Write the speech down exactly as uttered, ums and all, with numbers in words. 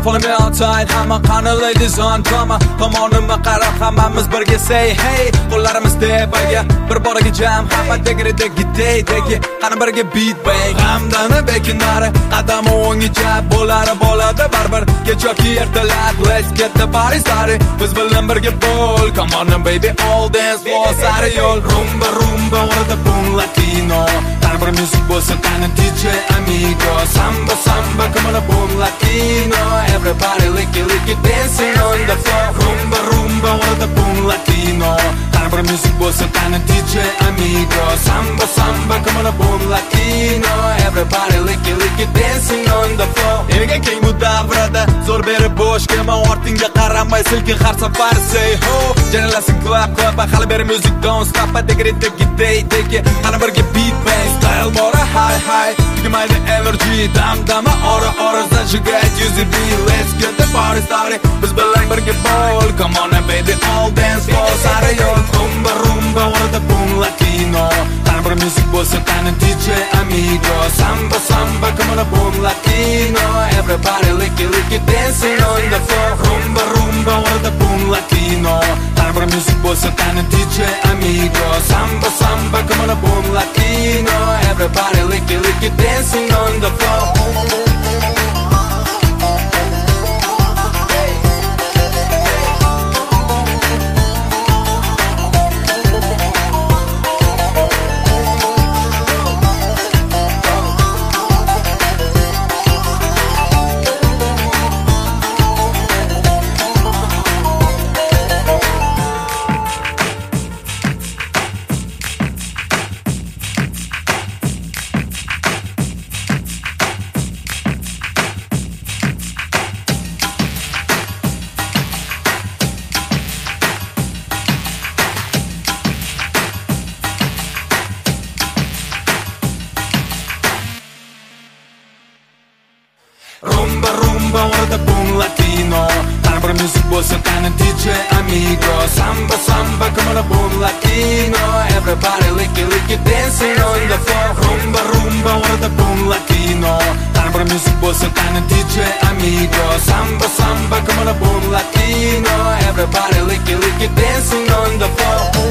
Now follow me outside, hamma qani ladies on drama. Tomonimga qarab hammamiz birga say hey. Qo'llarimizda birga bir boriga jam, hamma degirida gitay degi. Qani birga beat bang. Hamdani bekinari, qadam o'ngga jab bo'lari bo'ladi baribir. Kech yoki ertalab, let's get the party started. Biz bilan birga bo'l, come on baby, all dance floor sari yo'l. Rumba rumba orada boom latino. Tarbar music bo'lsa qani D J amigo. Samba samba come on boom latino. Everybody lick it lick it dancing on the floor. Rumba rumba orada boom latino. Tarbar music bo'lsa qani D J amigo. Samba samba come on boom latino. Everybody lick it lick it dancing on the floor. Erga keng bu davrada zo'r berib bo'sh kelma, ortingga qaramay silkin har safar say ho. Janalasin clap clap, hali beri music don't stop. Degirida gitay degi, qani birga beat bang. Style bora high high, tugamaydi energy. Dam dama ora ora zajigayt yuzi be. Let's get the party started. Biz bilan birga bo'l, come on and baby, all dance floor sari yo'l. Rumba rumba orada boom latino. Qani bir music bo'lsa qani D J amigo. Samba samba come on boom latino. Everybody lick it lick it dancing on the floor. Rumba rumba orada boom latino. Qani bir music bo'lsa qani D J amigo. Samba samba come on boom latino. Everybody lick it lick it dancing on the floor. Rumba rumba orada boom latino. Qani bir music bo'lsa qani D J amigo. Samba samba come on boom latino. Everybody lick it lick it dancing on the floor. Rumba rumba orada boom latino. Qani bir music bo'lsa qani D J amigo. Samba samba come on boom latino. Everybody lick it lick it dancing on the floor.